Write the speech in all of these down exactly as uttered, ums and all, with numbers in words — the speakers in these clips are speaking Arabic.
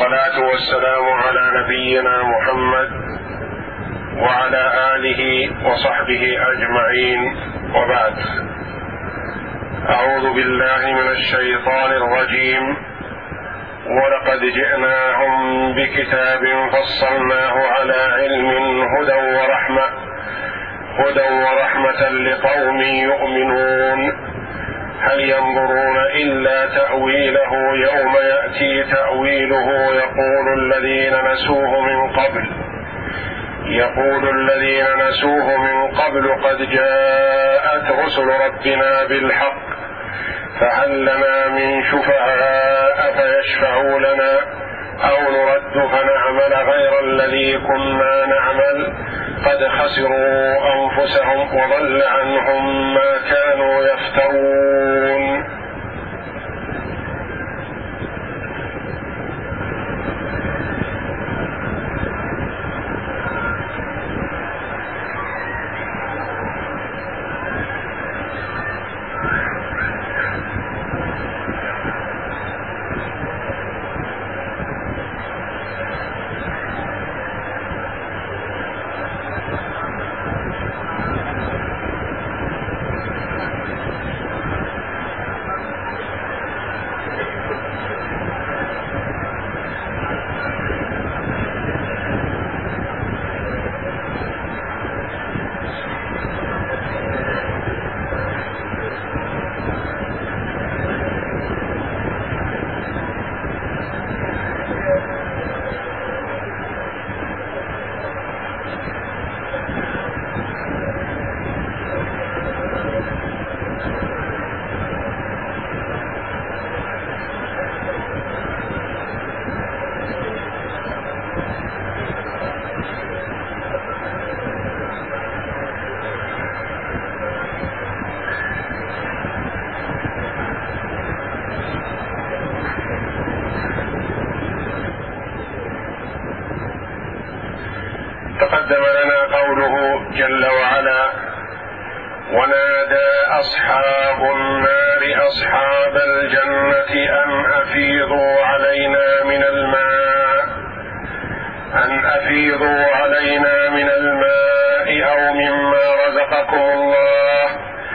والصلاة والسلام على نبينا محمد وعلى آله وصحبه أجمعين، وبعد. أعوذ بالله من الشيطان الرجيم. ولقد جئناهم بكتاب فصلناه على علم هدى ورحمة هدى ورحمة لقوم يؤمنون. هل ينظرون إلا تأويله يوم يأتي تأويله يقول الذين نسوه من قبل يقول الذين نسوه من قبل قد جاءت رسل ربنا بالحق فهل لنا من شفعاء فيشفعوا لنا أو نرد فنعمل غير الذي كنا نعمل قد خسروا أنفسهم وضل عنهم ما كانوا يفترون. تقدم لنا قوله جل وعلا: ونادى أصحاب النار أصحاب الجنة أن أفيضوا علينا من الماء أن أفيضوا علينا من الماء أو مما رزقكم الله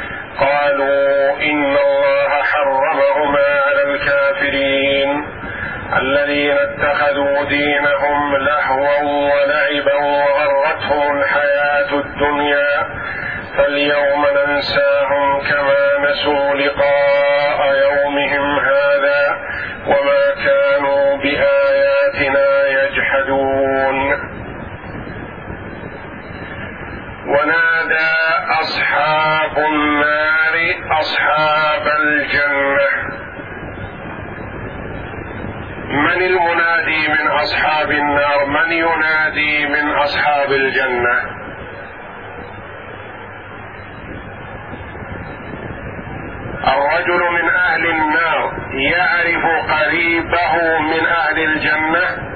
قالوا إن الله حرمهما على الكافرين الذين اتخذوا دينهم لهوا ولعبا وغرتهم الحياة الدنيا فاليوم ننساهم كما نسوا لقاء يومهم هذا وما كانوا بآياتنا يجحدون. ونادى أصحاب النار أصحاب الجنة. من المنادي من أصحاب النار؟ من ينادي من أصحاب الجنة؟ الرجل من أهل النار يعرف قريبه من أهل الجنة؟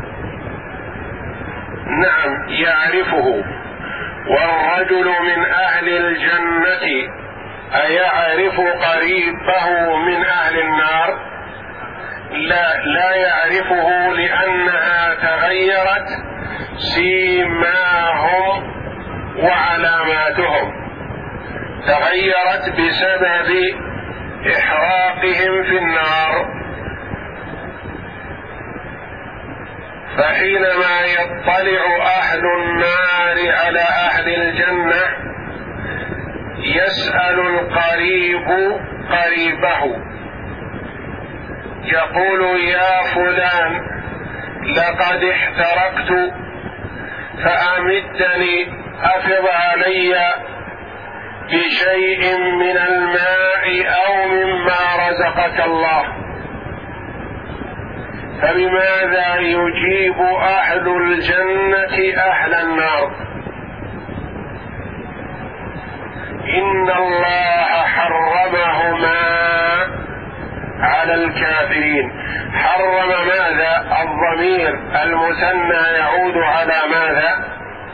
نعم يعرفه. والرجل من أهل الجنة أيعرف قريبه من أهل النار؟ لا لا يعرفه، لأنها تغيرت سيماهم وعلاماتهم، تغيرت بسبب إحراقهم في النار. فحينما يطلع أهل النار على أهل الجنة يسأل القريب قريبه يقول: يا فلان لقد احترقت فأمدني أفض علي بشيء من الماء أو مما رزقك الله. فبماذا يجيب أهل الجنة أهل النار؟ إن الله حرمهما على الكافرين. حرم ماذا؟ الضمير المثنى يعود على ماذا؟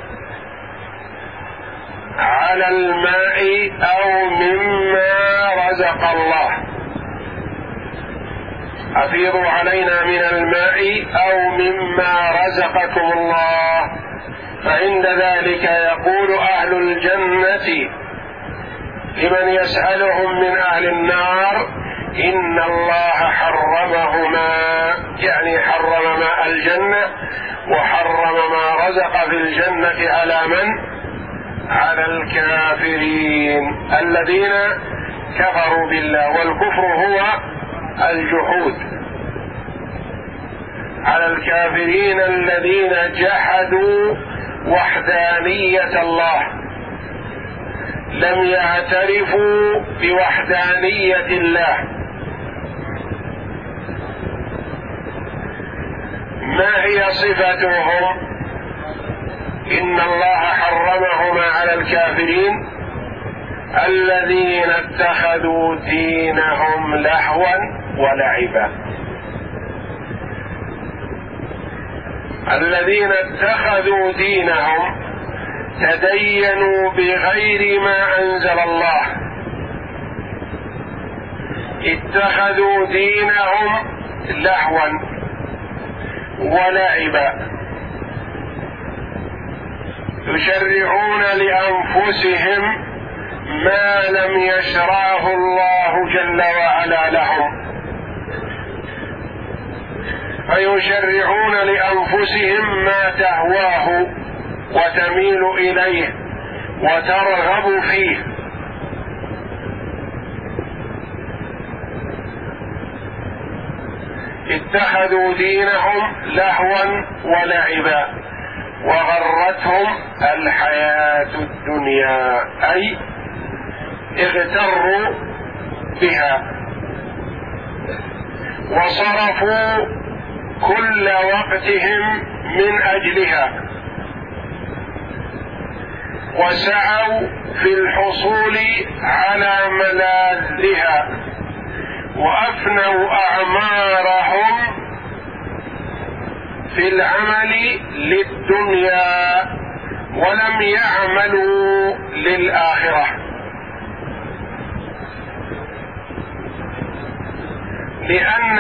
على الماء أو مما رزق الله. أفيضوا علينا من الماء أو مما رزقكم الله. فعند ذلك يقول أهل الجنة لمن يسألهم من أهل النار: إن الله حرمهما، يعني حرم ماء الجنة وحرم ما رزق في الجنة على من؟ على الكافرين الذين كفروا بالله، والكفر هو الجحود، على الكافرين الذين جحدوا وحدانية الله، لم يعترفوا بوحدانية الله. ما هي صفتهم؟ إن الله حرمهما على الكافرين الذين اتخذوا دينهم لهوا ولعبا، الذين اتخذوا دينهم تدينوا بغير ما أنزل الله، اتخذوا دينهم لهوا ولعبا، يشرعون لأنفسهم ما لم يشرعه الله جل وعلا لهم، فيشرعون لأنفسهم ما تهواه وتميل إليه وترغب فيه. اتخذوا دينهم لهوا ولعبا وغرتهم الحياة الدنيا، أي اغتروا بها وصرفوا كل وقتهم من أجلها، وسعوا في الحصول على ملاذها، وأفنوا أعمارهم في العمل للدنيا ولم يعملوا للآخرة. لأن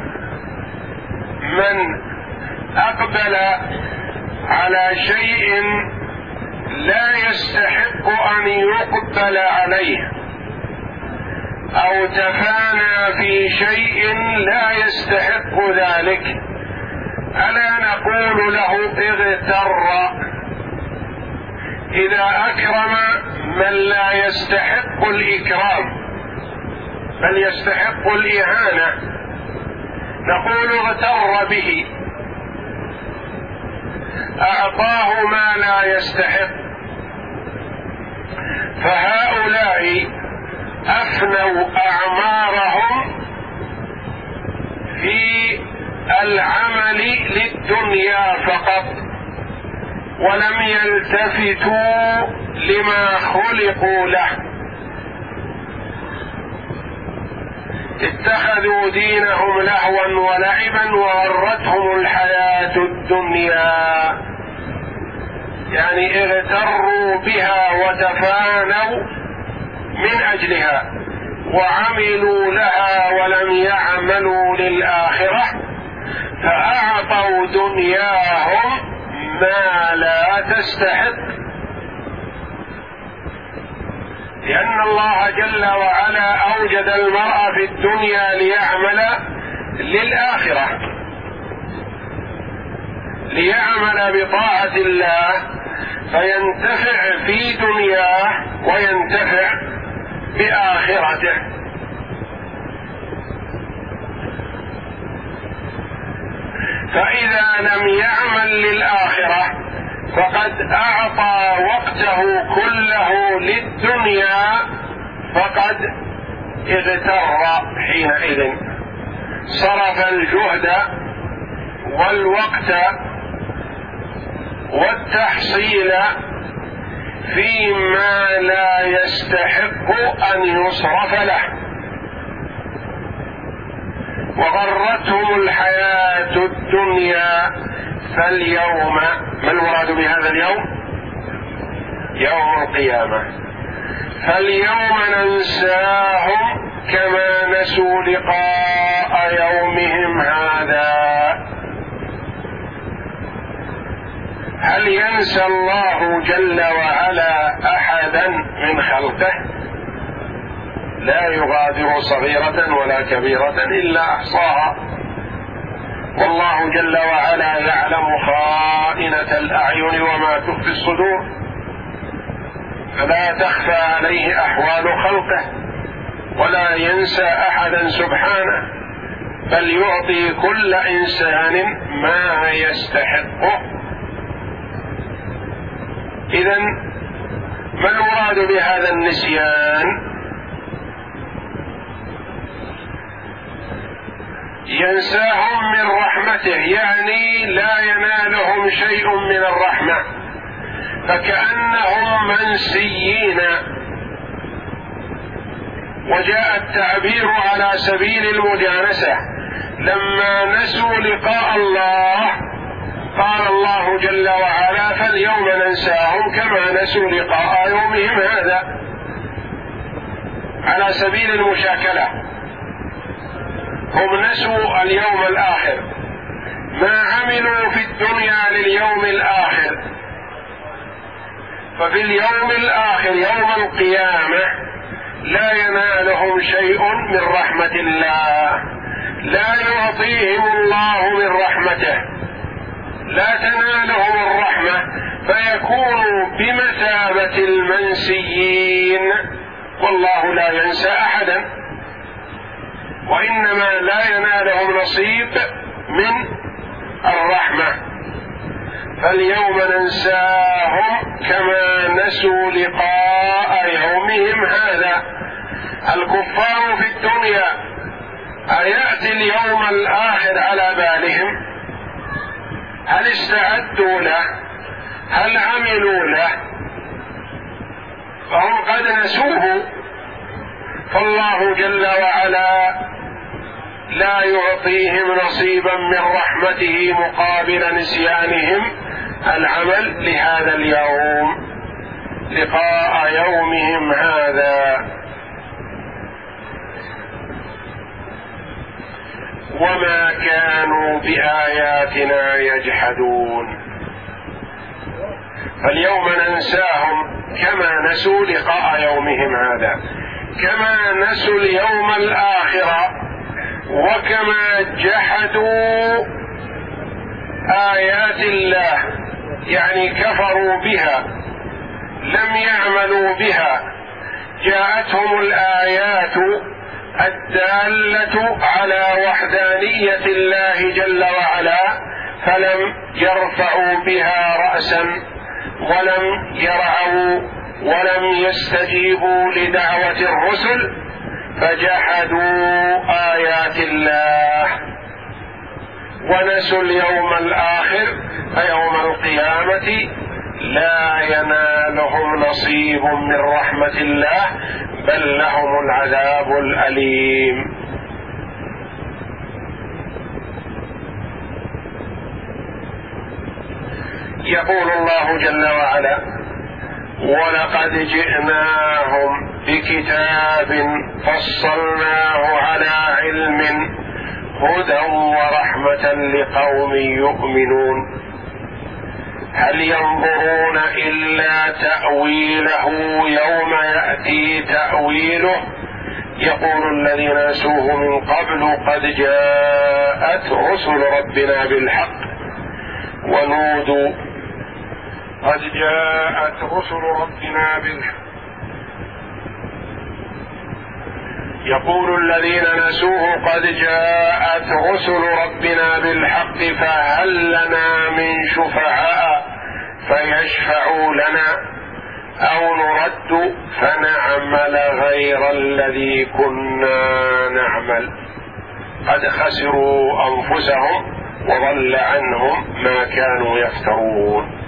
من أقبل على شيء لا يستحق أن يقبل عليه، أو تفانى في شيء لا يستحق ذلك، ألا نقول له اغتر؟ إذا أكرم من لا يستحق الإكرام بل يستحق الإهانة نقول اغتر به، أعطاه ما لا يستحق. فهؤلاء أفنوا أعمارهم في العمل للدنيا فقط، ولم يلتفتوا لما خلقوا له. اتخذوا دينهم لهوا ولعبا وغرتهم الحياة الدنيا، يعني اغتروا بها وتفانوا من أجلها وعملوا لها ولم يعملوا للآخرة، فأعطوا دنياهم ما لا تستحق. لأن الله جل وعلا أوجد المرء في الدنيا ليعمل للآخرة، ليعمل بطاعة الله فينتفع في دنياه وينتفع بآخرته. فإذا لم يعمل للآخرة فقد أعطى وقته كله للدنيا، فقد اغتر حينئذ، صرف الجهد والوقت والتحصيل فيما لا يستحق أن يصرف له، وغرتهم الحياة الدنيا. فاليوم، ما المراد بهذا اليوم؟ يوم القيامة. فاليوم ننساهم كما نسوا لقاء يومهم هذا. هل ينسى الله جل وعلا أحدا من خلقه؟ لا يغادر صغيرة ولا كبيرة إلا أحصاها، والله جل وعلا يعلم خائنة الأعين وما تخفي الصدور، فلا تخفى عليه أحوال خلقه ولا ينسى أحدا سبحانه، بل يعطي كل إنسان ما يستحقه. إذن ما المراد بهذا النسيان؟ ينساهم من رحمته، يعني لا ينالهم شيء من الرحمة، فكأنهم منسيين. وجاء التعبير على سبيل المجانسة، لما نسوا لقاء الله قال الله جل وعلا فاليوم ننساهم كما نسوا لقاء يومهم هذا، على سبيل المشاكلة. هم نسوا اليوم الآخر، ما عملوا في الدنيا لليوم الآخر، ففي اليوم الآخر يوم القيامة لا ينالهم شيء من رحمة الله، لا يعطيهم الله من رحمته، لا تنالهم الرحمة، فيكونوا بمثابة المنسيين، والله لا ينسى أحدا، وإنما لا ينالهم نصيب من الرحمة. فاليوم ننساهم كما نسوا لقاء يومهم هذا. الكفار في الدنيا أيأتي اليوم الآخر على بالهم؟ هل استعدوا له؟ هل عملوا له؟ فهم قد نسوه، فالله جل وعلا لا يعطيهم نصيبا من رحمته مقابل نسيانهم العمل لهذا اليوم، لقاء يومهم هذا. وما كانوا بآياتنا يجحدون. فاليوم ننساهم كما نسوا لقاء يومهم هذا، كما نسوا اليوم الآخر، وكما جحدوا آيات الله، يعني كفروا بها، لم يعملوا بها. جاءتهم الآيات الدالة على وحدانية الله جل وعلا، فلم يرفعوا بها رأسا، ولم يرعوا، ولم يستجيبوا لدعوة الرسل، فجحدوا آيات الله ونسوا اليوم الآخر، فيوم القيامة لا ينالهم نصيب من رحمة الله، بل لهم العذاب الأليم. يقول الله جل وعلا: ولقد جئناهم بكتاب فصلناه على علم هدى ورحمة لقوم يؤمنون، هل ينظرون إلا تأويله يوم يأتي تأويله، يقول الذين نسوه من قبل قد جاءت رسل ربنا بالحق ونودوا قد جاءت رسل ربنا بالحق يقول الذين نسوه قد جاءت رسل ربنا بالحق فهل لنا من شفعاء فيشفعوا لنا أو نرد فنعمل غير الذي كنا نعمل قد خسروا أنفسهم وضل عنهم ما كانوا يفترون.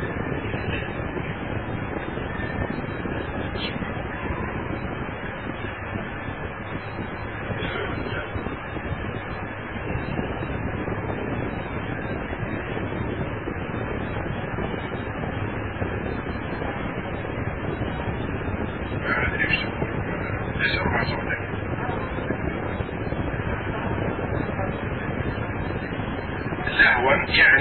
ليس رفع صوتك.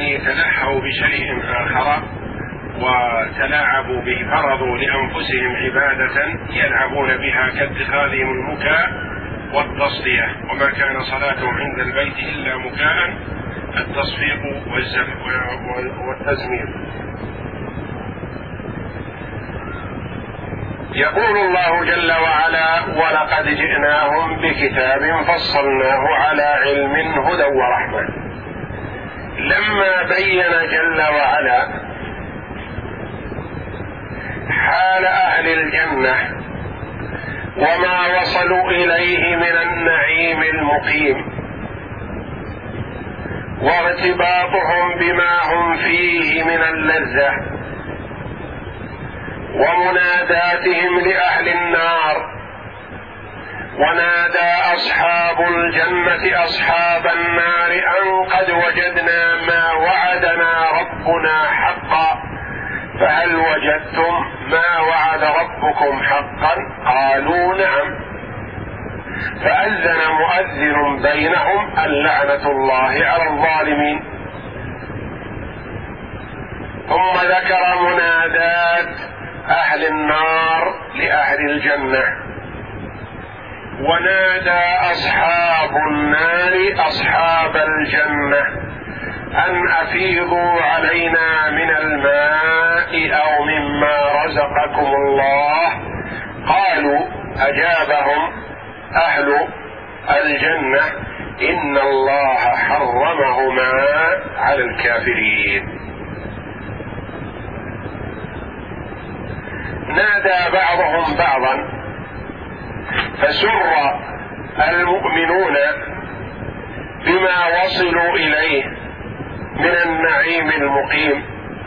يعني تلهوا بشيء آخر وتلاعبوا به، فرضوا لأنفسهم عبادة يلعبون بها كاتخاذهم المكاء والتصدية، وما كان صلاتهم عند البيت إلا مكاء، التصفيق والتزمير. يقول الله جل وعلا: ولقد جئناهم بكتاب فصلناه على علم هدى ورحمة. لما بين جل وعلا حال أهل الجنة وما وصلوا إليه من النعيم المقيم وارتباطهم بما هم فيه من اللذة ومناداتهم لأهل النار، ونادى أصحاب الجنة أصحاب النار أن قد وجدنا ما وعدنا ربنا حقا فهل وجدتم ما وعد ربكم حقا؟ قالوا نعم. فأذن مؤذن بينهم اللعنة الله على الظالمين. ثم ذكر منادات أهل النار لأهل الجنة: ونادى أصحاب النار أصحاب الجنة أن أفيضوا علينا من الماء أو مما رزقكم الله. قالوا أجابهم أهل الجنة: إن الله حرمهما على الكافرين. نادى بعضهم بعضا فسر المؤمنون بما وصلوا إليه من النعيم المقيم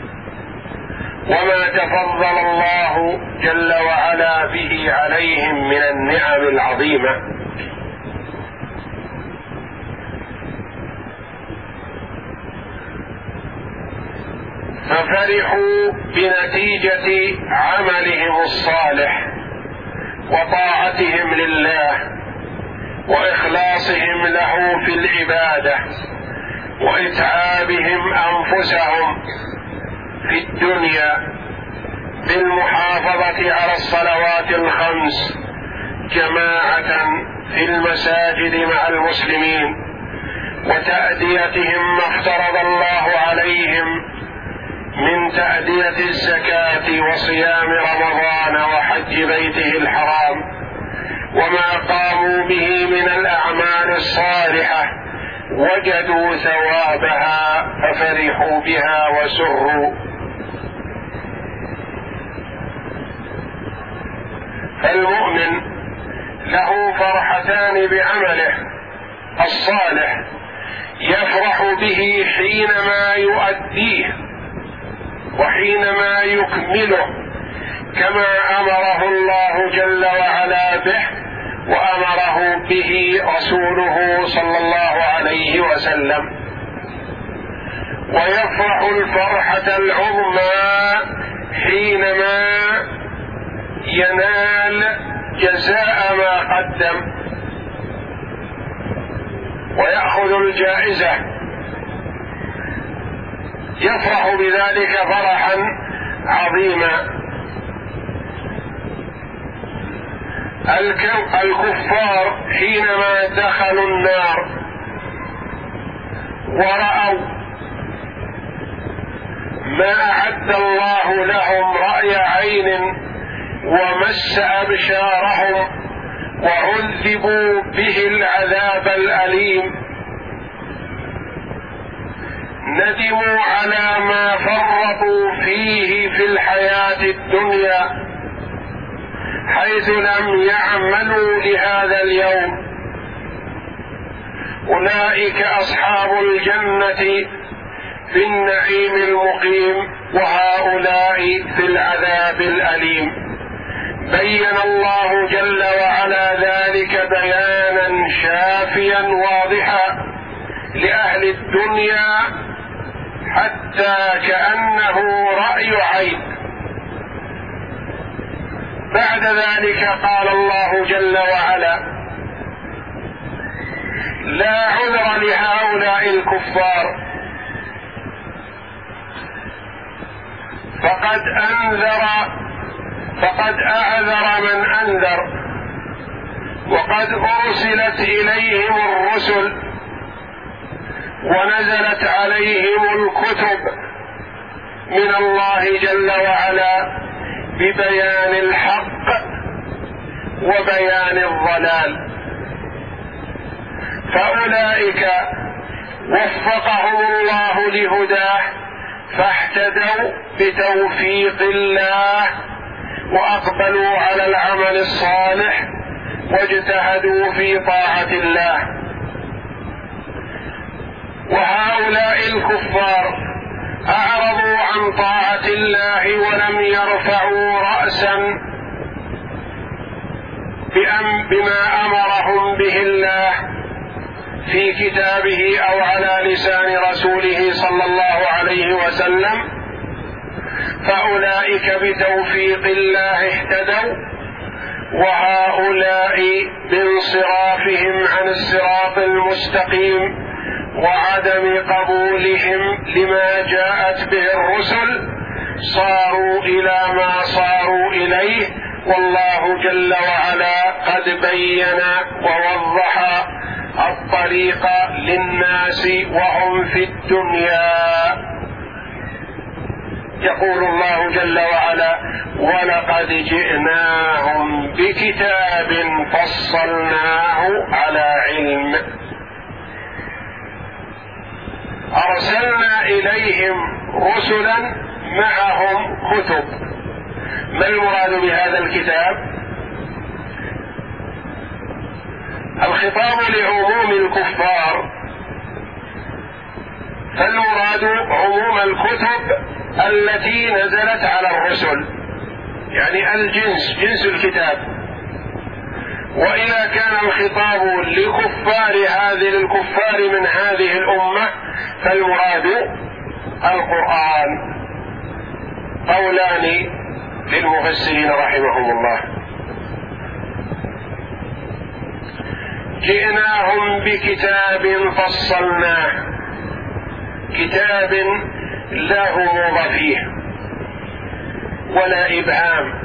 وما تفضل الله جل وعلا به عليهم من النعم العظيمة. ففرحوا بنتيجة عملهم الصالح وطاعتهم لله وإخلاصهم له في العبادة وإتعابهم أنفسهم في الدنيا بالمحافظة على الصلوات الخمس جماعة في المساجد مع المسلمين وتأديتهم ما افترض الله عليهم من تأدية الزكاة وصيام رمضان وحج بيته الحرام وما قاموا به من الأعمال الصالحة وجدوا ثوابها ففرحوا بها وسروا. فالمؤمن له فرحتان بعمله الصالح يفرح به حينما يؤديه وحينما يكمله كما أمره الله جل وعلا به وأمره به رسوله صلى الله عليه وسلم، ويفرح الفرحة العظمى حينما ينال جزاء ما قدم ويأخذ الجائزة، يفرح بذلك فرحا عظيما. الكفار حينما دخلوا النار ورأوا ما أعد الله لهم رأي عين ومس أبشارهم وعذبوا به العذاب الأليم ندموا على ما فرطوا فيه في الحياة الدنيا حيث لم يعملوا لهذا اليوم. أولئك أصحاب الجنة في النعيم المقيم وهؤلاء في العذاب الأليم. بين الله جل وعلا ذلك بيانا شافيا واضحا لأهل الدنيا حتى كأنه رأي عين. بعد ذلك قال الله جل وعلا: لا عذر لهؤلاء الكفار فقد أنذر فقد أعذر من أنذر، وقد أرسلت إليهم الرسل ونزلت عليهم الكتب من الله جل وعلا ببيان الحق وبيان الضلال، فأولئك وفقهم الله لهداه فاهتدوا بتوفيق الله وأقبلوا على العمل الصالح واجتهدوا في طاعة الله. وهؤلاء الكفار أعرضوا عن طاعة الله ولم يرفعوا رأسا بما أمرهم به الله في كتابه أو على لسان رسوله صلى الله عليه وسلم، فأولئك بتوفيق الله اهتدوا، وهؤلاء بانصرافهم عن الصراط المستقيم وعدم قبولهم لما جاءت به الرسل صاروا إلى ما صاروا إليه، والله جل وعلا قد بين ووضح الطريق للناس وهم في الدنيا. يقول الله جل وعلا: ولقد جئناهم بكتاب فصلناه على علم. أرسلنا إليهم رسلا معهم كتب. ما المراد بهذا الكتاب؟ الخطاب لعموم الكفار، فالمراد عموم الكتب التي نزلت على الرسل، يعني الجنس، جنس الكتاب. وإذا كان الخطاب لكفار هذه الكفار من هذه الأمة فالمراد القرآن. قولان للمفسرين رحمهم الله. جئناهم بكتاب فصلناه، كتاب لا غموض فيه ولا إبهام،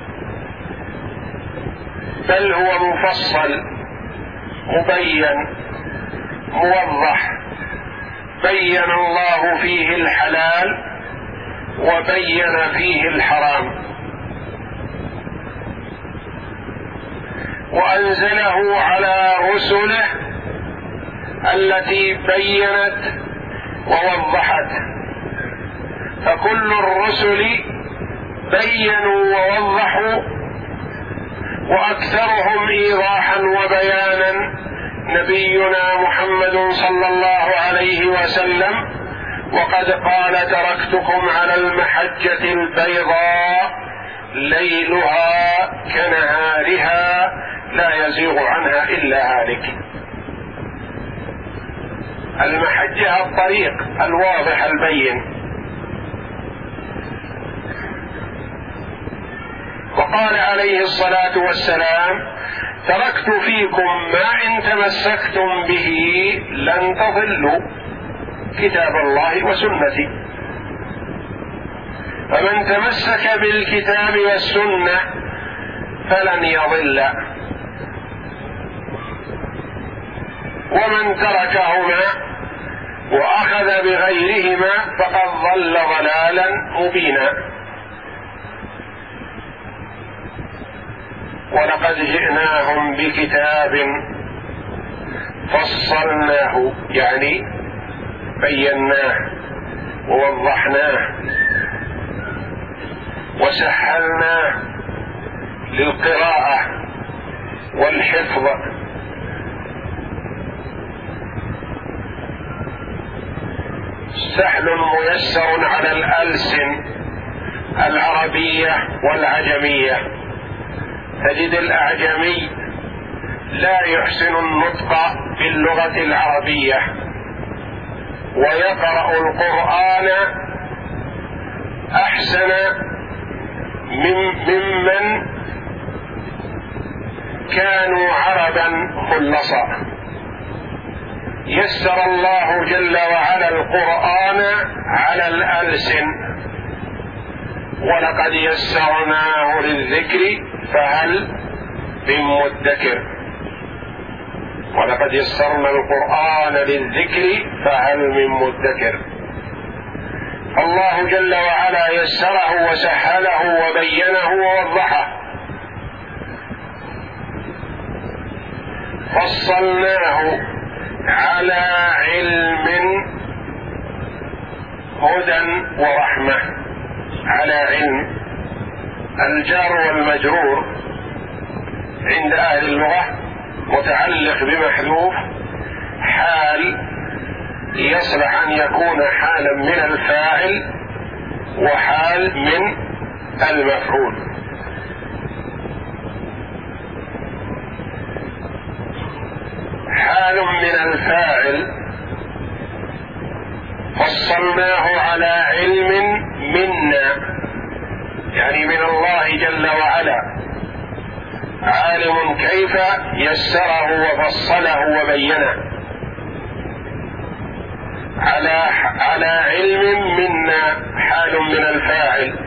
بل هو مفصل مبين موضح، بين الله فيه الحلال وبين فيه الحرام، وأنزله على رسله التي بينت ووضحت، فكل الرسل بينوا ووضحوا، وأكثرهم إيضاحا وبيانا نبينا محمد صلى الله عليه وسلم، وقد قال: تركتكم على المحجة البيضاء ليلها كنهارها لا يزيغ عنها إلا هالك. المحجة الطريق الواضح البين. وقال عليه الصلاة والسلام: تركت فيكم ما إن تمسكتم به لن تضلوا، كتاب الله وسنتي. فمن تمسك بالكتاب والسنة فلن يضل، ومن تركهما وأخذ بغيرهما فقد ضل ضلالا مبينا. ولقد جئناهم بكتاب فصلناه، يعني بيناه ووضحناه وسهلناه للقراءة والحفظ، سهل ميسر على الألسن العربية والعجمية. تجد الأعجمي لا يحسن النطق باللغة العربية ويقرأ القرآن أحسن ممن كانوا عربا خلصا. يسر الله جل وعلا القرآن على الألسن ولقد يسرناه للذكر فهل من مدكر ولقد يسرنا القرآن للذكر فهل من مدكر. الله جل وعلا يسره وسهله وبينه ووضحه، فصلناه على علم هدى ورحمة. على علم الجار والمجرور عند أهل اللغة متعلق بمحذوف حال يصلح أن يكون حالا من الفاعل وحال من المفعول. حال من الفاعل فصلناه على علم منا، يعني من الله جل وعلا، عالم كيف يسره وفصله وبينه. على على علم منا حال من الفاعل،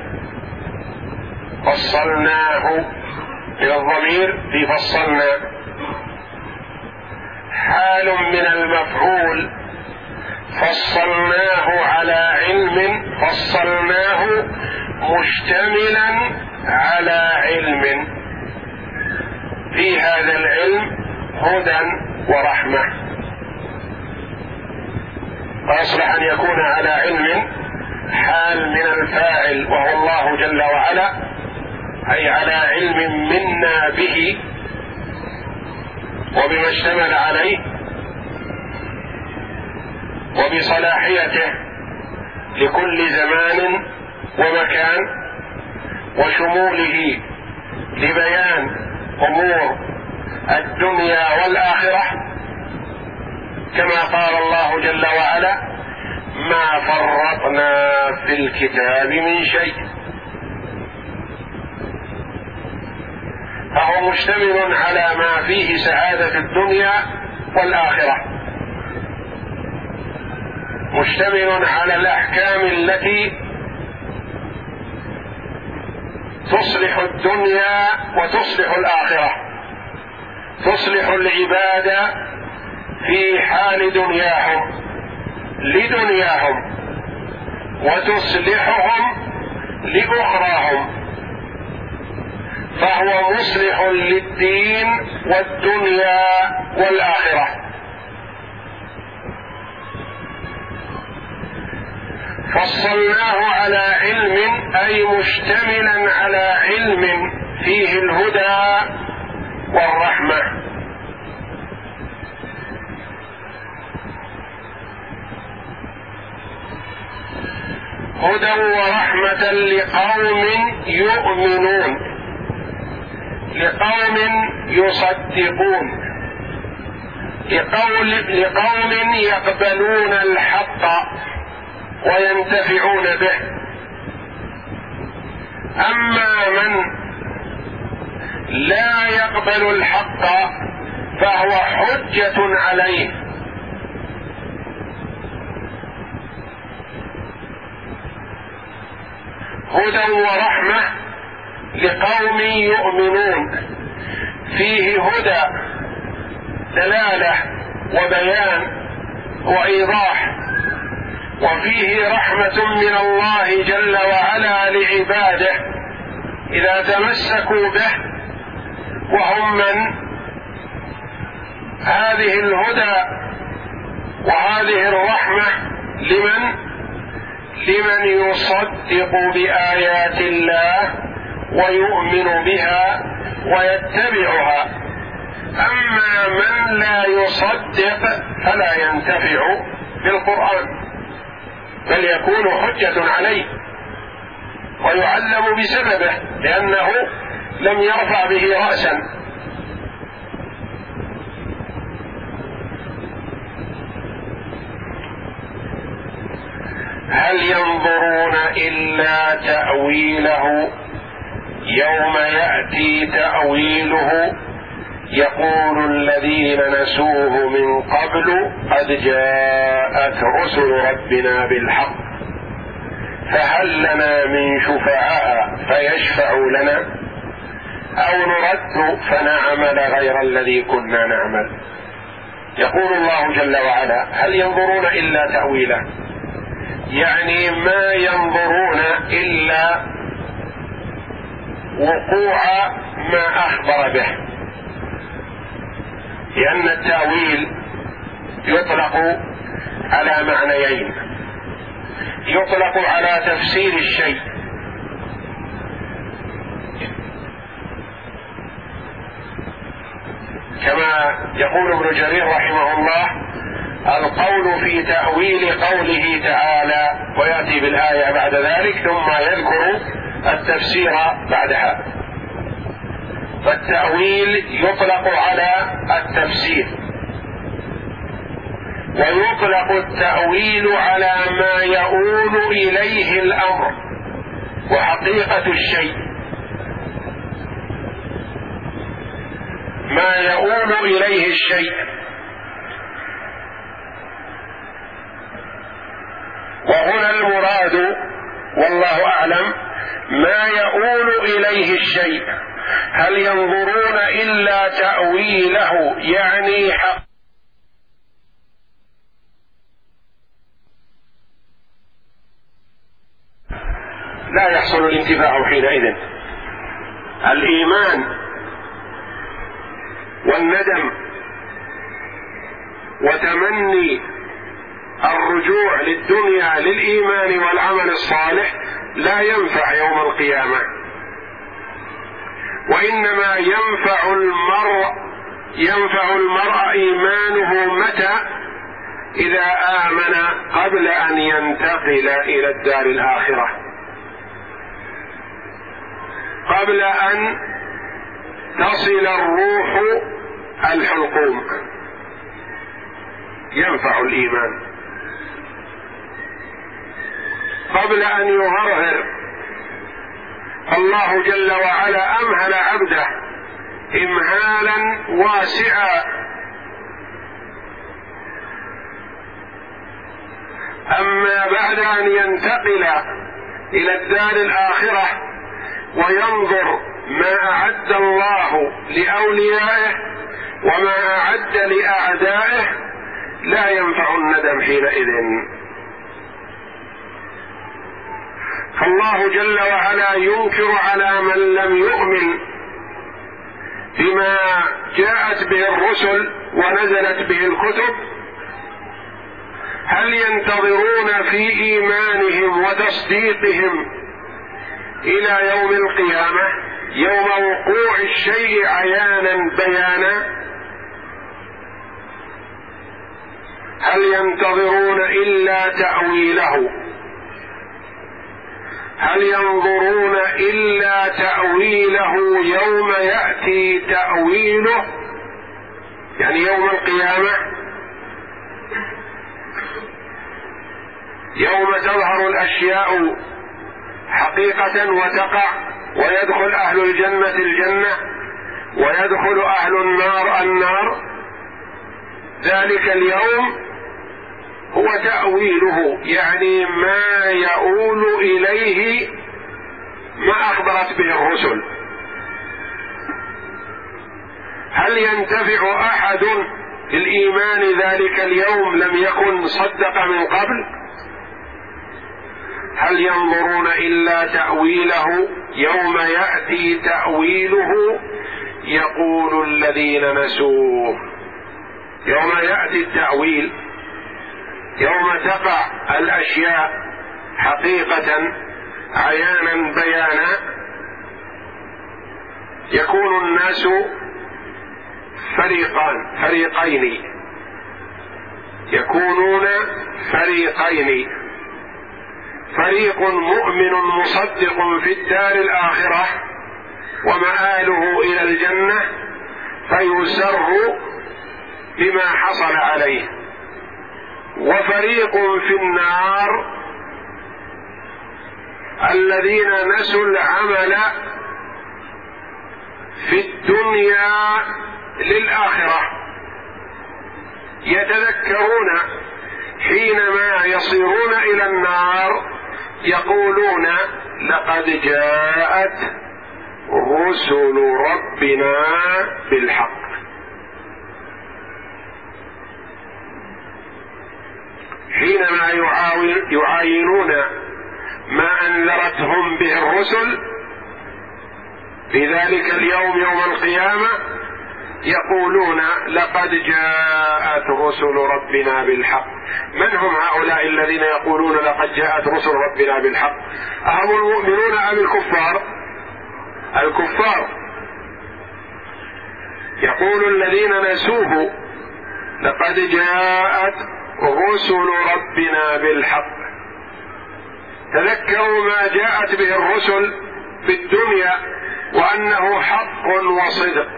فصلناه من الضمير في فصلنا. حال من المفعول فصلناه على علم، فصلناه مشتملا على علم، في هذا العلم هدى ورحمة، فيصلح أن يكون على علم حال من الفاعل وهو الله جل وعلا، أي على علم منا به وبما اشتمل عليه وبصلاحيته لكل زمان ومكان وشموله لبيان أمور الدنيا والآخرة، كما قال الله جل وعلا: ما فرطنا في الكتاب من شيء. فهو مشتمل على ما فيه سعادة الدنيا والآخرة، مشتمل على الأحكام التي تصلح الدنيا وتصلح الآخرة، تصلح العباد في حال دنياهم لدنياهم وتصلحهم لأخراهم، فهو مصلح للدين والدنيا والآخرة. فصلناه على علم أي مشتملا على علم فيه الهدى والرحمة. هدى ورحمة لقوم يؤمنون، لقوم يصدقون، لقول لقوم يقبلون الحق وينتفعون به. أما من لا يقبل الحق فهو حجة عليه، هدى ورحمة لقوم يؤمنون، فيه هدى دلالة وبيان وإيضاح، وفيه رحمة من الله جل وعلا لعباده إذا تمسكوا به، وهم من هذه الهدى وهذه الرحمة لمن لمن يصدق بآيات الله ويؤمن بها ويتبعها. أما من لا يصدق فلا ينتفع بالقرآن، بل يكون حجة عليه ويعلم بسببه لأنه لم يرفع به رأسا. هل ينظرون إلا تأويله، يوم يأتي تأويله يقول الذين نسوه من قبل قد جاءت رسل ربنا بالحق فهل لنا من شفعاء فيشفعوا لنا أو نرد فنعمل غير الذي كنا نعمل. يقول الله جل وعلا: هل ينظرون إلا تأويله، يعني ما ينظرون إلا وقوع ما أخبر به، لأن التأويل يطلق على معنيين: يطلق على تفسير الشيء كما يقول ابن جرير رحمه الله: القول في تأويل قوله تعالى، ويأتي بالآية بعد ذلك ثم يذكر التفسير بعدها. فالتأويل يطلق على التفسير، ويطلق التأويل على ما يؤول إليه الأمر وحقيقة الشيء، ما يؤول إليه الشيء. وهنا المراد والله أعلم ما يؤول إليه الشيء. هل ينظرون إلا تأويله، يعني حق لا يحصل الانتفاع حينئذ. الإيمان والندم وتمني الرجوع للدنيا للإيمان والعمل الصالح لا ينفع يوم القيامة، وإنما ينفع المرء ينفع المرء إيمانه متى؟ إذا آمن قبل أن ينتقل إلى الدار الآخرة، قبل أن تصل الروح الحلقوم ينفع الإيمان، قبل أن يغرغر. الله جل وعلا أمهل عبده إمهالا واسعا، أما بعد أن ينتقل إلى الدار الآخرة وينظر ما أعد الله لأوليائه وما أعد لأعدائه لا ينفع الندم حينئذ. فالله جل وعلا ينكر على من لم يؤمن بما جاءت به الرسل ونزلت به الكتب: هل ينتظرون في إيمانهم وتصديقهم إلى يوم القيامة، يوم وقوع الشيء عيانا بيانا؟ هل ينتظرون إلا تأويله؟ هل ينظرون إلا تأويله يوم يأتي تأويله، يعني يوم القيامة، يوم تظهر الأشياء حقيقة وتقع، ويدخل أهل الجنة الجنة ويدخل أهل النار النار. ذلك اليوم هو تأويله، يعني ما يؤول إليه ما أخبرت به الرسل. هل ينتفع أحد بالإيمان ذلك اليوم لم يكن صدق من قبل؟ هل ينظرون إلا تأويله يوم يأتي تأويله يقول الذين نسوه. يوم يأتي التأويل، يوم تقع الأشياء حقيقة عيانا بيانا، يكون الناس فريقان فريقين يكونون فريقين: فريق مؤمن مصدق في الدار الآخرة ومآله إلى الجنة فيسر بما حصل عليه، وفريق في النار الذين نسوا العمل في الدنيا للآخرة، يتذكرون حينما يصيرون إلى النار يقولون لقد جاءت رسل ربنا بالحق. حينما يعاينون ما أنذرتهم به الرسل في ذلك اليوم يوم القيامة يقولون لقد جاءت رسل ربنا بالحق. من هم هؤلاء الذين يقولون لقد جاءت رسل ربنا بالحق؟ أهم المؤمنون أم الكفار؟ الكفار. يقول الذين نسوه لقد جاءت رسل ربنا بالحق. تذكروا ما جاءت به الرسل في الدنيا وأنه حق وصدق،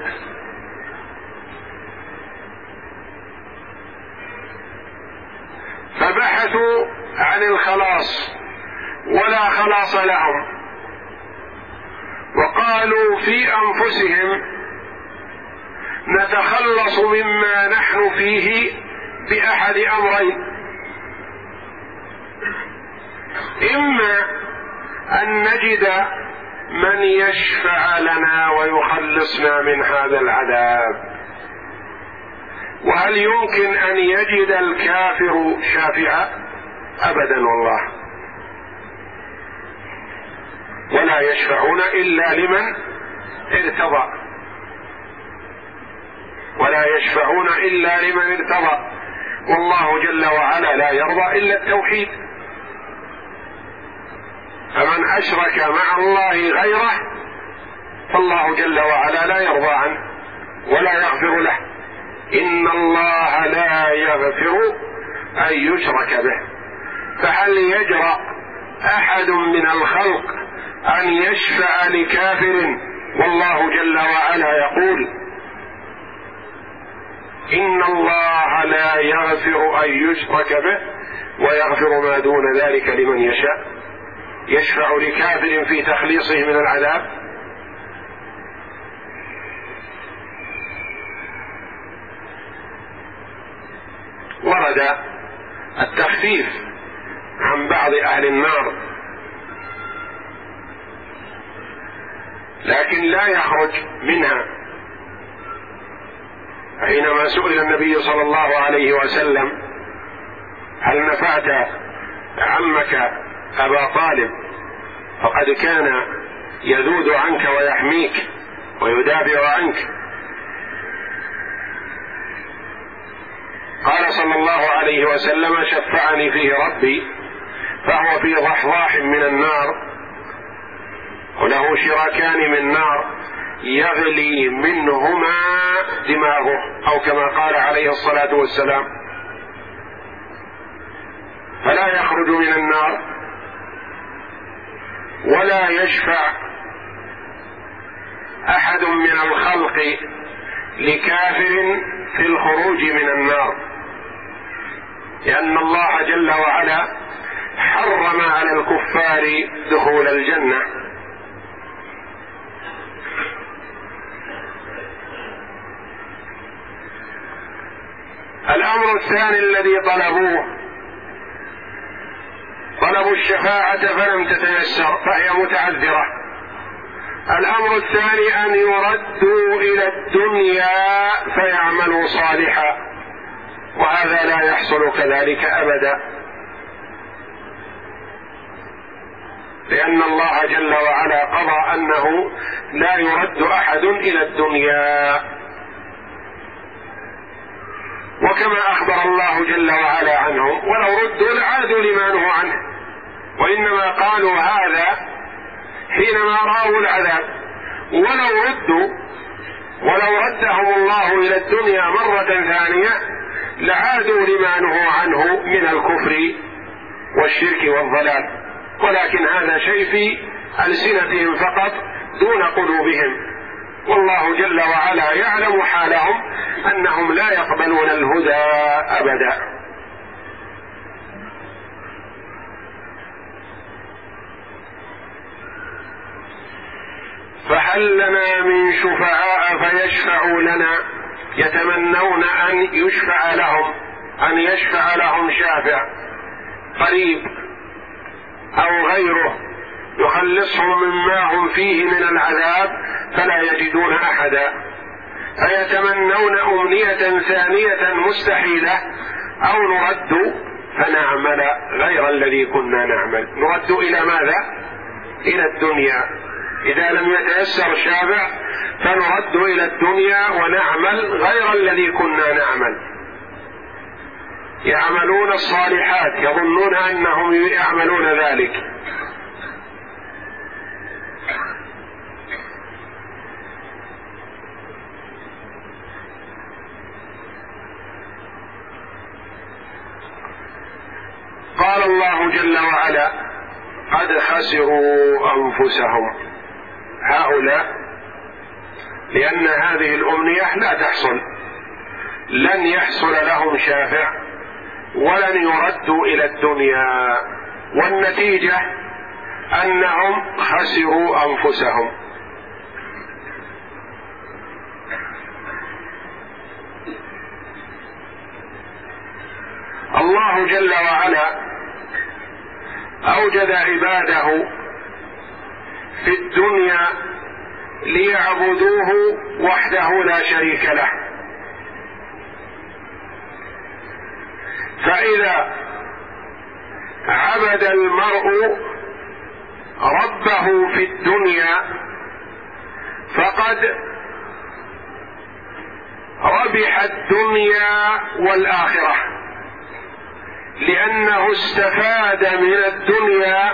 فبحثوا عن الخلاص ولا خلاص لهم، وقالوا في أنفسهم نتخلص مما نحن فيه بأحد أمرين: إما أن نجد من يشفع لنا ويخلصنا من هذا العذاب. وهل يمكن أن يجد الكافر شافعا؟ أبدا والله، ولا يشفعون إلا لمن ارتضى، ولا يشفعون إلا لمن ارتضى، والله جل وعلا لا يرضى إلا التوحيد. فمن أشرك مع الله غيره فالله جل وعلا لا يرضى عنه ولا يغفر له. إن الله لا يغفر أن يشرك به. فهل يجرأ أحد من الخلق أن يشفع لكافر والله جل وعلا يقول إن الله لا يغفر أن يشرك به ويغفر ما دون ذلك لمن يشاء؟ يشفع لكافر في تخليصه من العذاب؟ ورد التخفيف عن بعض أهل النار، لكن لا يخرج منها. حينما سئل النبي صلى الله عليه وسلم هل نفعت عمك أبا طالب فقد كان يذود عنك ويحميك ويدافع عنك، قال صلى الله عليه وسلم شفعني فيه ربي فهو في ضحضاح من النار وله شراكان من نار يغلي منهما دماغه، أو كما قال عليه الصلاة والسلام، فلا يخرج من النار ولا يشفع أحد من الخلق لكافر في الخروج من النار، لأن الله جل وعلا حرم على الكفار دخول الجنة. الأمر الثاني الذي طلبوه طلبوا الشفاعة فلم تتيسر فهي متعذرة. الأمر الثاني أن يردوا إلى الدنيا فيعملوا صالحا، وهذا لا يحصل كذلك أبدا، لأن الله جل وعلا قضى أنه لا يرد أحد إلى الدنيا. وكما أخبر الله جل وعلا عنهم ولو ردوا لعادوا لما نهوا عنه، وإنما قالوا هذا حينما رأوا العذاب، ولو ردوا ولو ردهم الله إلى الدنيا مرة ثانية لعادوا لما نهوا عنه من الكفر والشرك والضلال، ولكن هذا شيء في ألسنتهم فقط دون قلوبهم، والله جل وعلا يعلم حالهم أنهم لا يقبلون الهدى أبدا. فهل لنا من شفعاء فيشفعوا لنا؟ يتمنون أن يشفع لهم، أن يشفع لهم شافع قريب أو غيره يخلصهم مما هم فيه من العذاب فلا يجدون أحدا، فيتمنون أمنية ثانية مستحيلة، أو نرد فنعمل غير الذي كنا نعمل. نرد إلى ماذا؟ إلى الدنيا. إذا لم يتيسر الشافع فنرد إلى الدنيا ونعمل غير الذي كنا نعمل. يعملون الصالحات يظنون أنهم يعملون ذلك. قال الله جل وعلا: قد خسروا أنفسهم هؤلاء، لأن هذه الأمنية لا تحصل، لن يحصل لهم شافع ولن يردوا إلى الدنيا، والنتيجة أنهم خسروا أنفسهم. الله جل وعلا أوجد عباده في الدنيا ليعبدوه وحده لا شريك له، فإذا عبد المرء ربه في الدنيا فقد ربح الدنيا والآخرة، لأنه استفاد من الدنيا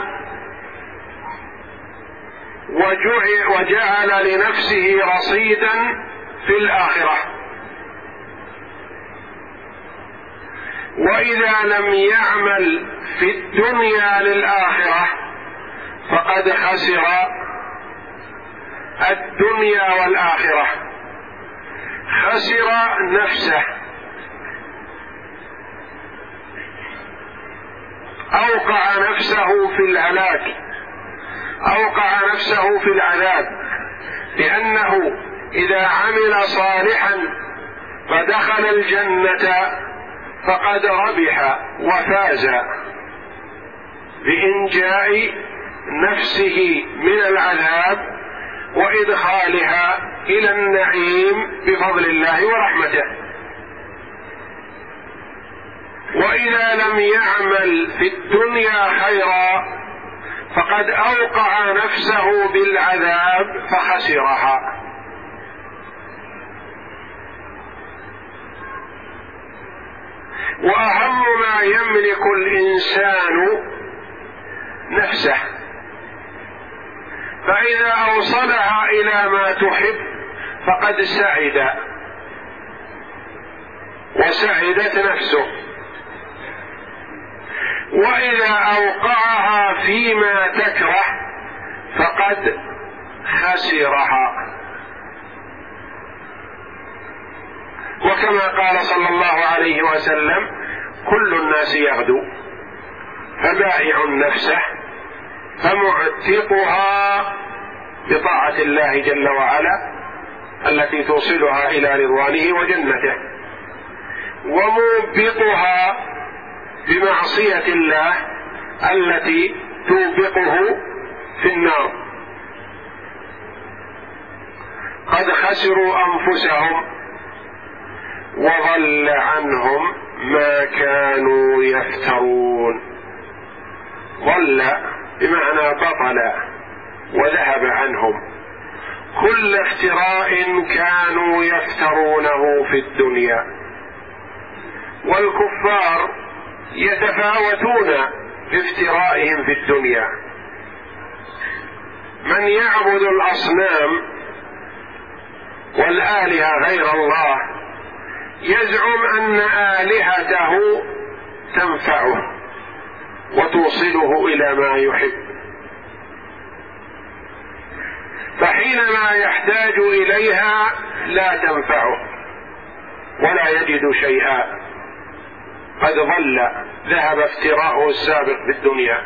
وجعل لنفسه رصيدا في الآخرة. وإذا لم يعمل في الدنيا للآخرة فقد خسر الدنيا والآخرة، خسر نفسه، أوقع نفسه في الهلاك، أوقع نفسه في العذاب، لأنه إذا عمل صالحا فدخل الجنة فقد ربح وفاز بإنجاء نفسه من العذاب وإدخالها إلى النعيم بفضل الله ورحمته. وإذا لم يعمل في الدنيا خيرا فقد أوقع نفسه بالعذاب فخسرها. وأهم ما يملك الإنسان نفسه، فإذا أوصلها إلى ما تحب فقد سعد وسعدت نفسه، وإذا أوقعها فيما تكره فقد خسرها. وكما قال صلى الله عليه وسلم: كل الناس يغدو فبائع نفسه فمعتقها بطاعة الله جل وعلا التي توصلها إلى رضوانه وجنته، وموبقها بمعصية الله التي توبقه في النار. قد خسروا أنفسهم وضل عنهم ما كانوا يفترون. ضل بمعنى بطل وذهب عنهم كل افتراء كانوا يفترونه في الدنيا. والكفار يتفاوتون بافترائهم في الدنيا. من يعبد الأصنام والآلهة غير الله يزعم أن آلهته تنفعه وتوصله إلى ما يحب، فحينما يحتاج إليها لا تنفعه ولا يجد شيئا، قد ضل، ذهب افتراءه السابق في الدنيا.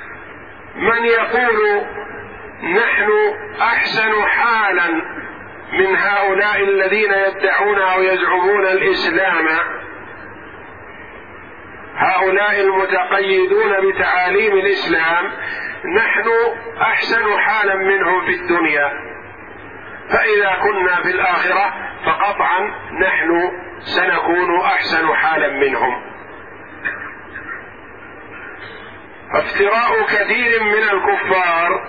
من يقول نحن أحسن حالا من هؤلاء الذين يدعون أو يزعمون الإسلام، هؤلاء المتقيدون بتعاليم الإسلام، نحن أحسن حالا منهم في الدنيا، فإذا كنا في الآخرة فقطعا نحن سنكون أحسن حالا منهم. افتراء كثير من الكفار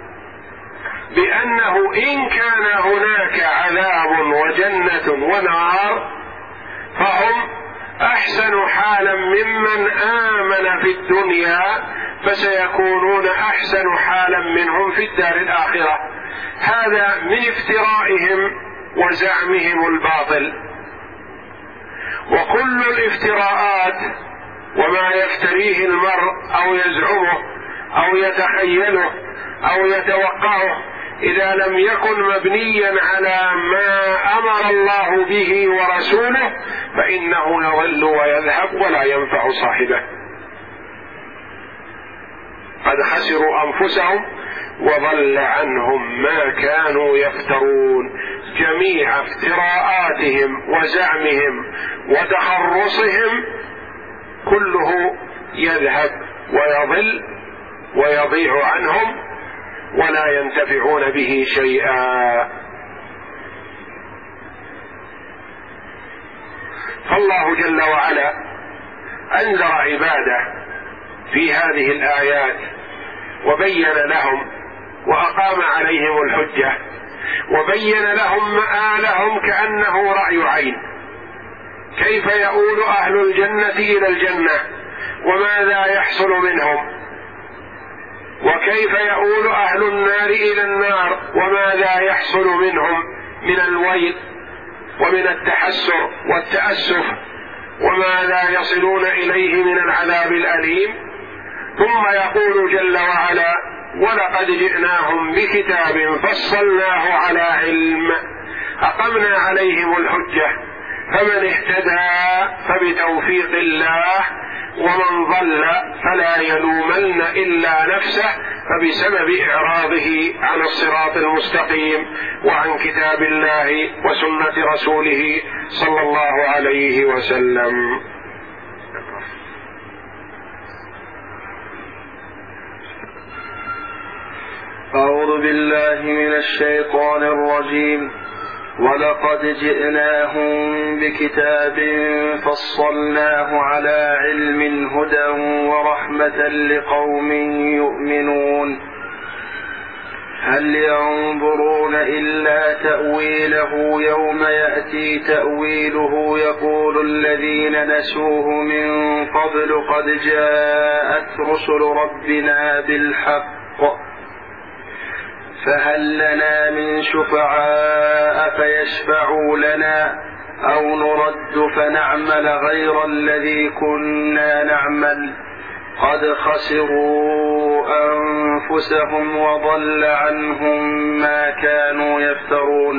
بأنه إن كان هناك عذاب وجنة ونار فهم أحسن حالا ممن آمن في الدنيا، فسيكونون أحسن حالا منهم في الدار الآخرة. هذا من افترائهم وزعمهم الباطل. وكل الافتراءات وما يفتريه المرء أو يزعمه أو يتخيله أو يتوقعه إذا لم يكن مبنيا على ما أمر الله به ورسوله فإنه يضل ويذهب ولا ينفع صاحبه. قد خسروا أنفسهم وضل عنهم ما كانوا يفترون. جميع افتراءاتهم وزعمهم وتخرصهم كله يذهب ويضل ويضيع عنهم ولا ينتفعون به شيئا. فالله جل وعلا أنذر عباده في هذه الآيات وبين لهم وأقام عليهم الحجة وبين لهم مآلهم كأنه رأي عين، كيف يؤول أهل الجنة إلى الجنة وماذا يحصل منهم، وكيف يؤول أهل النار إلى النار وماذا يحصل منهم من الويل ومن التحسر والتأسف وماذا يصلون إليه من العذاب الأليم. ثم يقول جل وعلا: ولقد جئناهم بكتاب فصلناه على علم أقمنا عليهم الحجة فمن اهتدى فبتوفيق الله ومن ضل فلا يلومن إلا نفسه فبسبب إعراضه عن الصراط المستقيم وعن كتاب الله وسنة رسوله صلى الله عليه وسلم. أعوذ بالله من الشيطان الرجيم. ولقد جئناهم بكتاب فصلناه على علم هدى ورحمة لقوم يؤمنون. هل ينظرون إلا تأويله يوم يأتي تأويله يقول الذين نسوه من قبل قد جاءت رسل ربنا بالحق فهل لنا من شفعاء فيشفعوا لنا أو نرد فنعمل غير الذي كنا نعمل قد خسروا أنفسهم وضل عنهم ما كانوا يفترون.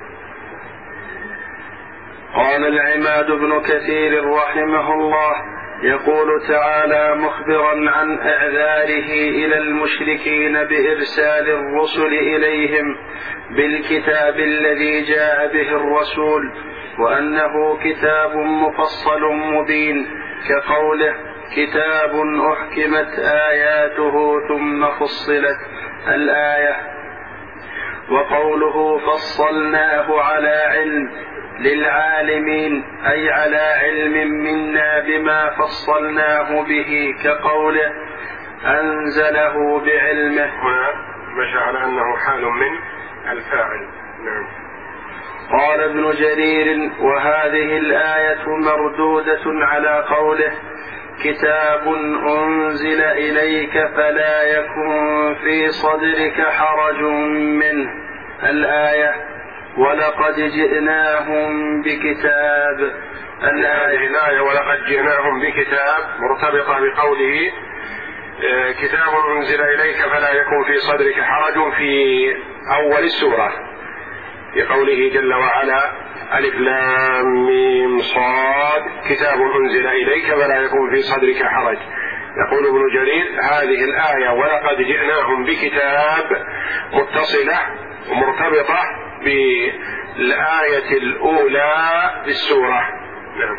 قال العماد بن كثير رحمه الله يقول تعالى مخبرا عن إعذاره إلى المشركين بإرسال الرسل إليهم بالكتاب الذي جاء به الرسول وأنه كتاب مفصل مبين كقوله كتاب أحكمت آياته ثم فصلت الآية، وقوله فصلناه على علم للعالمين أي على علم منا بما فصلناه به كقوله أنزله بعلمه. مشى على أنه حال من الفاعل. نعم. قال ابن جرير وهذه الآية مردودة على قوله كتاب أنزل إليك فلا يكن في صدرك حرج منه الآية ولقد جئناهم بكتاب. هذه الآية ولقد جئناهم بكتاب مرتبطة بقوله كتاب أنزل إليك فلا يكن في صدرك حرج في أول السورة، في قوله جل وعلا ألف لام ميم صاد كتاب أنزل إليك فلا يكن في صدرك حرج. يقول ابن جرير هذه الآية ولقد جئناهم بكتاب متصلة ومرتبطة بالآية الأولى بالسورة. نعم.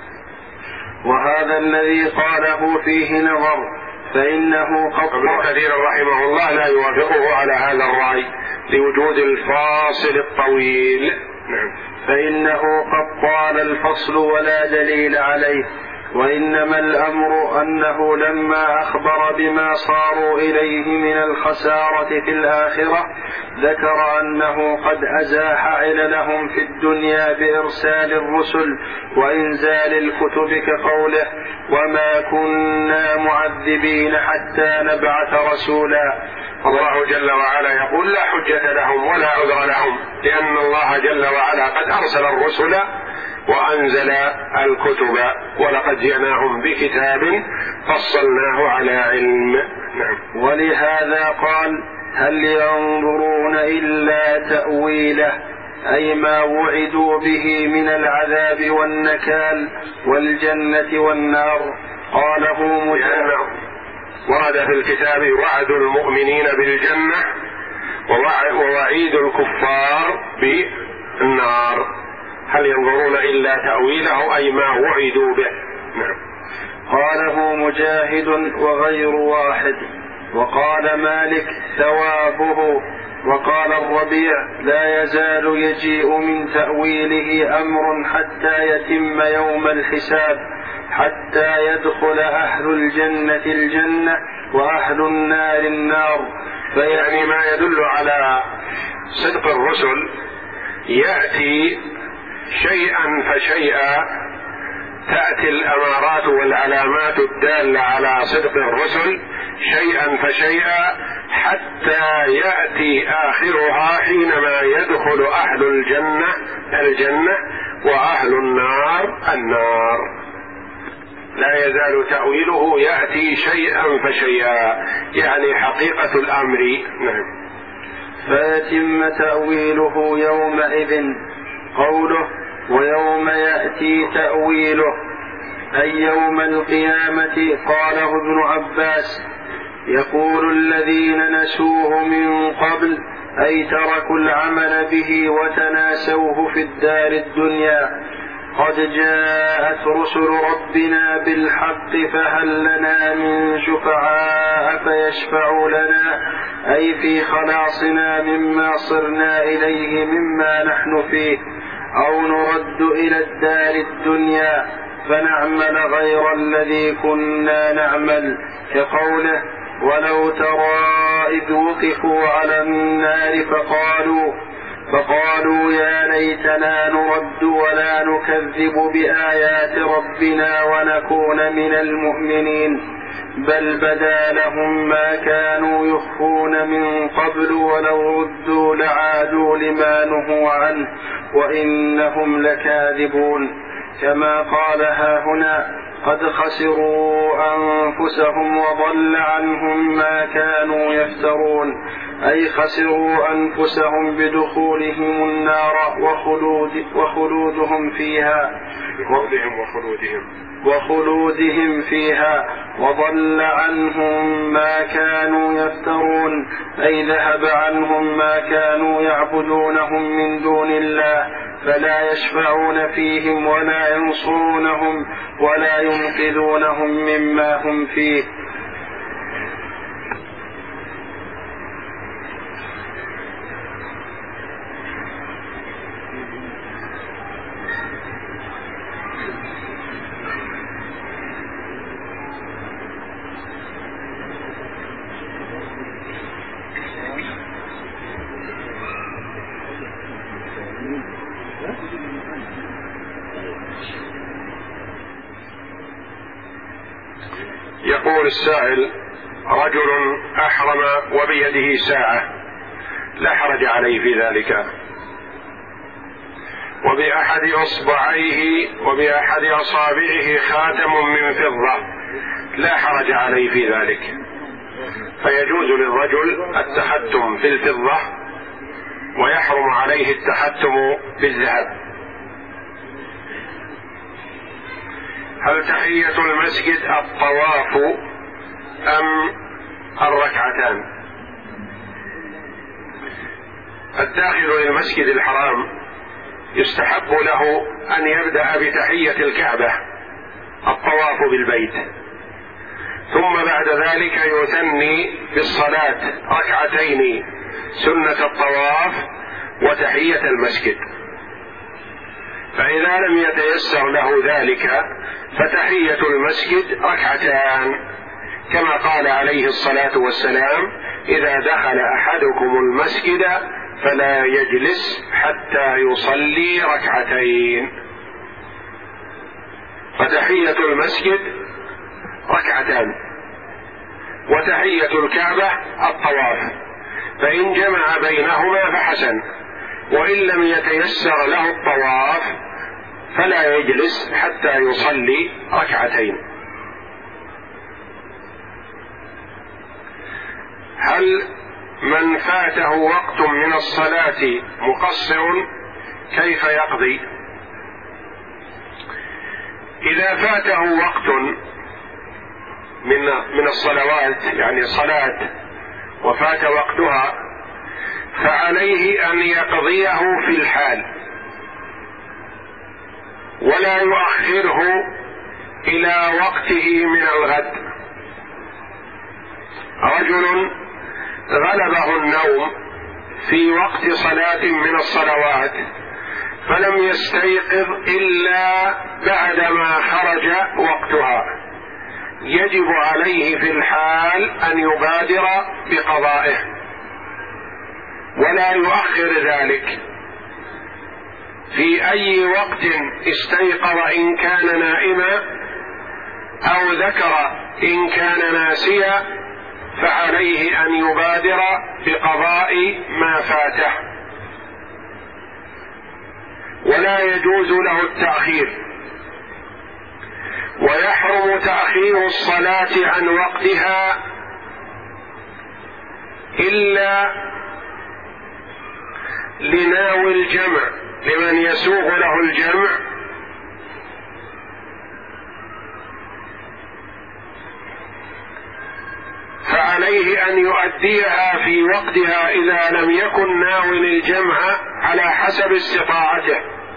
وهذا الذي قاله فيه نظر، فإنه قد ابن كثير رحمه الله لا يوافقه على هذا الرأي لوجود الفاصل الطويل. نعم. فإنه قد طال الفصل ولا دليل عليه، وإنما الأمر أنه لما أخبر بما صاروا إليه من الخسارة في الآخرة ذكر أنه قد أزاح عللهم في الدنيا بإرسال الرسل وإنزال الكتب كقوله وما كنا معذبين حتى نبعث رسولا. الله جل وعلا يقول لا حجة لهم ولا عذر لهم، لأن الله جل وعلا قد أرسل الرسل وأنزل الكتب، ولقد جئناهم بكتاب فصلناه على علم. نعم. ولهذا قال هل ينظرون إلا تأويله، أي ما وعدوا به من العذاب والنكال والجنة والنار. قاله مجاهد ورد في الكتاب وعد المؤمنين بالجنة ووعيد الكفار بالنار. هل ينظرون إلا تأويله أي ما وعدوا به. نعم. قاله مجاهد وغير واحد. وقال مالك ثوابه. وقال الربيع لا يزال يجيء من تأويله أمر حتى يتم يوم الحساب، حتى يدخل أهل الجنة الجنة وأهل النار النار. فيعني ما يدل على صدق الرسل يأتي شيئا فشيئا، تأتي الأمارات والعلامات الدالة على صدق الرسل شيئا فشيئا حتى يأتي آخرها حينما يدخل أهل الجنة الجنة وأهل النار النار. لا يزال تأويله يأتي شيئا فشيئا، يعني حقيقة الأمر. نعم. فيتم تأويله يومئذ. قوله ويوم يأتي تأويله أي يوم القيامة. قاله ابن عباس يقول الذين نسوه من قبل أي تركوا العمل به وتناسوه في الدار الدنيا. قد جاءت رسل ربنا بالحق فهل لنا من شفعاء فيشفعوا لنا، أي في خلاصنا مما صرنا إليه مما نحن فيه، أو نرد إلى الدار الدنيا فنعمل غير الذي كنا نعمل، كقوله ولو ترى إذ وقفوا على النار فقالوا فقالوا يا ليتنا نرد ولا نكذب بآيات ربنا ونكون من المؤمنين، بل بدا لهم ما كانوا يخفون من قبل ولو ردوا لعادوا لما نهوا عنه وإنهم لكاذبون. كما قال ها هنا قد خسروا أنفسهم وضل عنهم ما كانوا يفترون، أي خسروا أنفسهم بدخولهم النار وخلود وخلودهم فيها وخلودهم وخلودهم فيها وضل عنهم ما كانوا يفترون، أي ذهب عنهم ما كانوا يعبدونهم من دون الله، فلا يشفعون فيهم ولا ينصرونهم ولا ينقذونهم مما هم فيه. يقول السائل رجل أحرم وبيده ساعة لا حرج عليه في ذلك، وبأحد إصبعيه وبأحد أصابعه خاتم من فضة لا حرج عليه في ذلك، فيجوز للرجل التختم في الفضة ويحرم عليه التختم بالذهب. هل تحية المسجد الطواف أم الركعتان؟ الداخل إلى المسجد الحرام يستحب له أن يبدأ بتحية الكعبة الطواف بالبيت، ثم بعد ذلك يثني بالصلاة ركعتين سنة الطواف وتحية المسجد. فإذا لم يتيسر له ذلك فتحية المسجد ركعتان، كما قال عليه الصلاة والسلام: إذا دخل أحدكم المسجد فلا يجلس حتى يصلي ركعتين. فتحية المسجد ركعتان، وتحية الكعبة الطواف، فإن جمع بينهما فحسن، وإن لم يتيسر له الطواف فلا يجلس حتى يصلي ركعتين. هل من فاته وقت من الصلاة مقصر كيف يقضي؟ إذا فاته وقت من من الصلوات، يعني صلاة وفات وقتها، فعليه أن يقضيه في الحال ولا يؤخره إلى وقته من الغد. رجل غلبه النوم في وقت صلاة من الصلوات فلم يستيقظ إلا بعدما خرج وقتها، يجب عليه في الحال أن يبادر بقضائه ولا يؤخر ذلك. في أي وقت استيقظ إن كان نائما أو ذكر إن كان ناسيا فعليه أن يبادر بقضاء ما فاته، ولا يجوز له التأخير. ويحرم تأخير الصلاة عن وقتها إلا لناوي الجمع، لمن يسوغ له الجمع، فعليه أن يؤديها في وقتها إذا لم يكن ناوي الجمع على حسب استطاعته.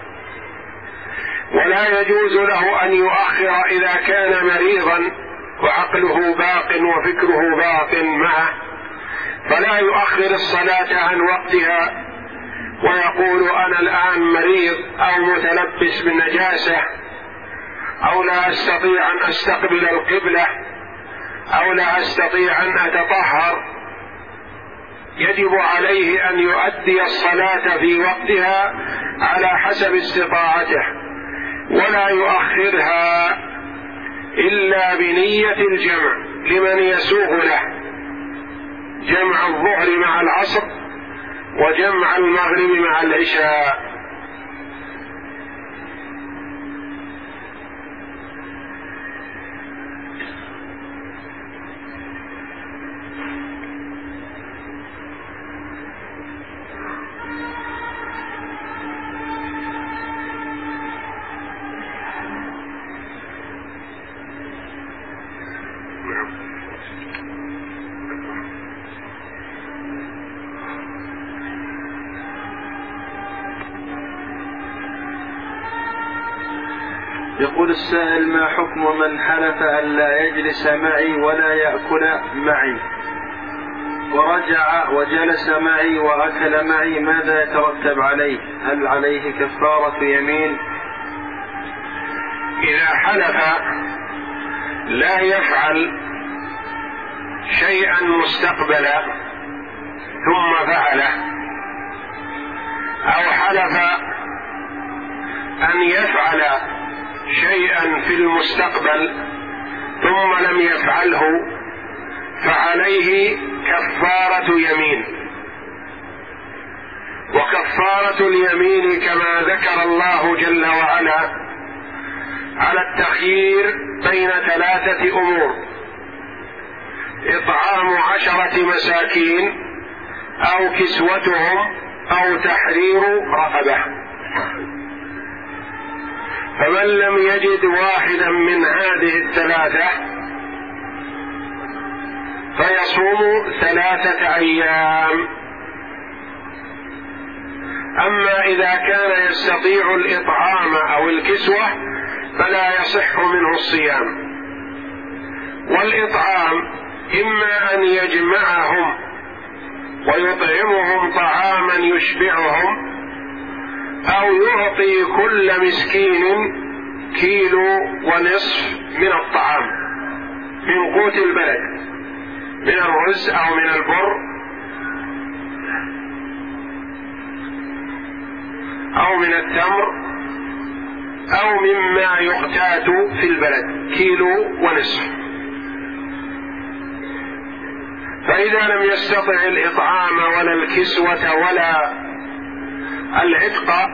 ولا يجوز له أن يؤخر إذا كان مريضا وعقله باق وفكره باق معه، فلا يؤخر الصلاة عن وقتها ويقول: أنا الآن مريض أو متلبس بالنجاسة أو لا أستطيع أن أستقبل القبلة أو لا أستطيع أن أتطهر. يجب عليه أن يؤدي الصلاة في وقتها على حسب استطاعته، ولا يؤخرها إلا بنية الجمع لمن يسوغ له، جمع الظهر مع العصر وجمع المغرب مع العشاء. يقول السائل: ما حكم من حلف أن لا يجلس معي ولا يأكل معي ورجع وجلس معي وأكل معي، ماذا يترتب عليه؟ هل عليه كفارة يمين؟ إذا حلف لا يفعل شيئا مستقبلا ثم فعله، أو حلف أن يفعل شيئا في المستقبل ثم لم يفعله، فعليه كفارة يمين. وكفارة اليمين كما ذكر الله جل وعلا على التخيير بين ثلاثة أمور: إطعام عشرة مساكين أو كسوتهم أو تحرير رقبة. فمن لم يجد واحدا من هذه الثلاثة فيصوم ثلاثة أيام أما إذا كان يستطيع الإطعام أو الكسوة فلا يصح منه الصيام. والإطعام إما أن يجمعهم ويطعمهم طعاما يشبعهم، أو يعطي كل مسكين كيلو ونصف من الطعام من قوت البلد، من الرز أو من البر أو من التمر أو مما يقتات في البلد، كيلو ونصف. فإذا لم يستطع الإطعام ولا الكسوة ولا العتق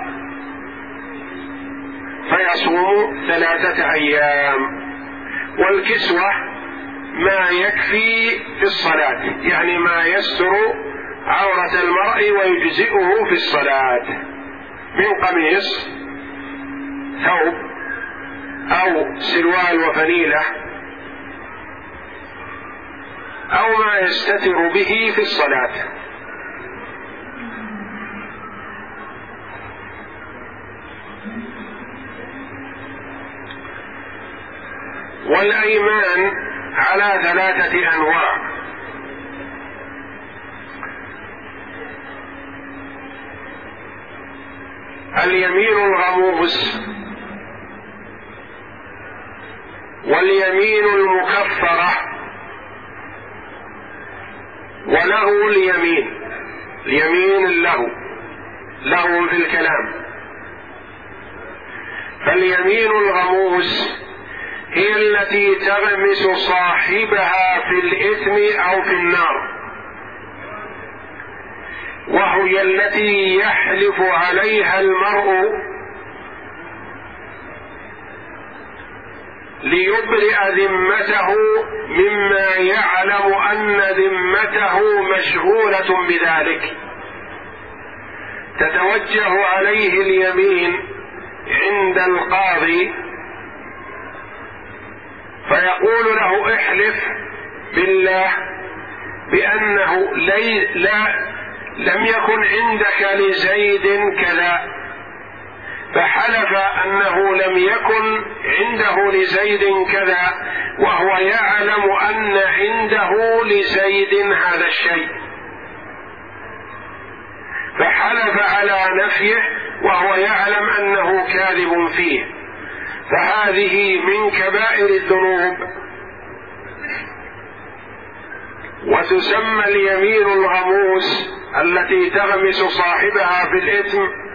فيصوم ثلاثة أيام. والكسوة ما يكفي في الصلاة، يعني ما يستر عورة المرء ويجزئه في الصلاة من قميص، ثوب، أو سروال وفنيلة، أو ما يستتر به في الصلاة. والأيمان على ثلاثة أنواع: اليمين الغموس، واليمين المكفرة، وله اليمين، اليمين اللغو، لغو في الكلام. فاليمين الغموس هي التي تغمس صاحبها في الإثم أو في النار، وهي التي يحلف عليها المرء ليبرئ ذمته مما يعلم أن ذمته مشغولة بذلك، تتوجه عليه اليمين عند القاضي فيقول له: احلف بالله بأنه لي لا لم يكن عندك لزيد كذا، فحلف أنه لم يكن عنده لزيد كذا وهو يعلم أن عنده لزيد هذا الشيء، فحلف على نفيه وهو يعلم أنه كاذب فيه، فهذه من كبائر الذنوب. وتسمى اليمين الغموس التي تغمس صاحبها في الإثم